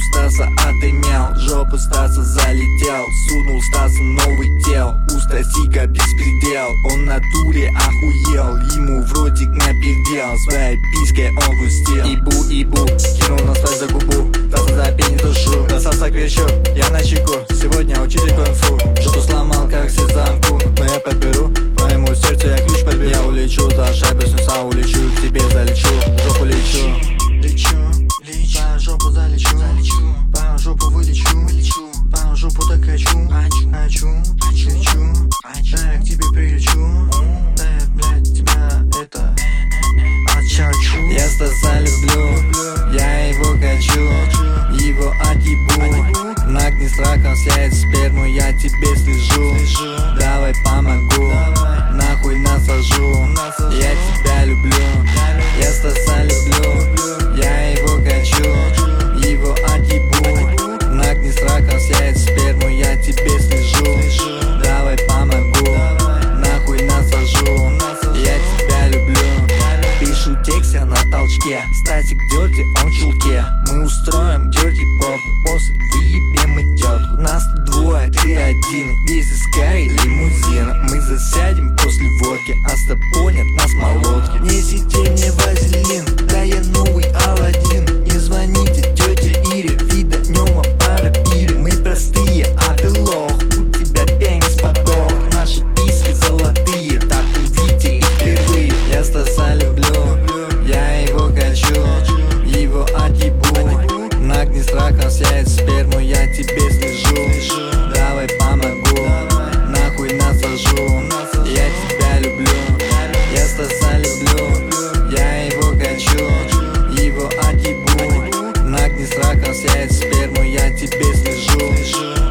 Стаса отымял, жопу Стаса залетел. Сунул Стаса новый тел, у Стасика беспредел. Он в натуре охуел, ему в ротик напердел. Своей писькой он хрустел. Ибу, кинул на свой за губу. Стаса за пень душу, бросался к плечу. Я на чеку, сегодня учитель кунг-фу. Жопу сломал, как сезамку, но я подберу. Твоему сердцу я ключ подберу. Я улечу, за шайбу снеса улечу. К тебе залечу, в жопу лечу. По жопу залечу, по жопу вылечу, по жопу докачу, лечу, да я к тебе прилечу, да я, блядь, тебя это отчачу. Я Стаса люблю, я его хочу, его отъебу. Нагни страхом слеет сперму, я тебе слежу. Давай помогу, нахуй насажу. Я тебя люблю, я Стаса люблю, я его хочу, его отъебу. Нагни страхом слеет сперму, я тебе слежу. Давай помогу, нахуй насажу. Я тебя люблю. Пишу текст я на толчке, Стасик дёрти, он в чулке. Мы устроим дёрти поп, после выебем мы тётку. Нас двое, ты один, весь из Скай лимузин. Мы засядем после водки, Аста понят нас молотки. Не сидей мне вазелин, да я новый Аладдин. Не звоните тёте Ире, вида днём пара пири. Мы простые, а ты лох, у тебя пенис подох. Наши писки золотые, так увидите их впервые. Я Стаса люблю, я его хочу, его отъебу. Нагни страхом слеет сперму, я тебе слежу. Давай помогу, нахуй насажу. Я тебя люблю, я Стаса люблю, я его хочу, его отъебу. Нагни страхом слеет сперму, я тебе слежу.